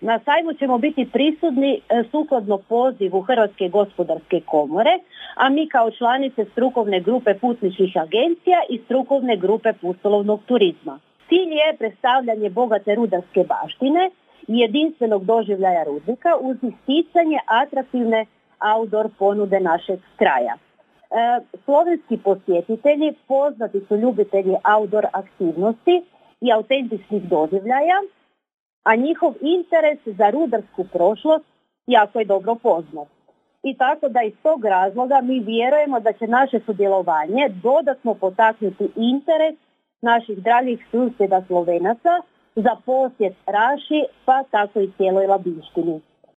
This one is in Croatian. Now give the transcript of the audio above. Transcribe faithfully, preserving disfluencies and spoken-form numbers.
Na sajmu ćemo biti prisutni e, sukladno pozivu Hrvatske gospodarske komore, a mi kao članice strukovne grupe putničkih agencija i strukovne grupe pustolovnog turizma. Cilj je predstavljanje bogate rudarske baštine i jedinstvenog doživljaja rudnika uz isticanje atraktivne outdoor ponude našeg kraja. E, slovenski posjetitelji poznati su ljubitelji outdoor aktivnosti i autentičnih doživljaja, a njihov interes za rudarsku prošlost jako je dobro poznat. I tako da iz tog razloga mi vjerujemo da će naše sudjelovanje dodatno potaknuti interes naših dragih susjeda Slovenaca za posjet Raši, pa tako i cijeloj Labinštini.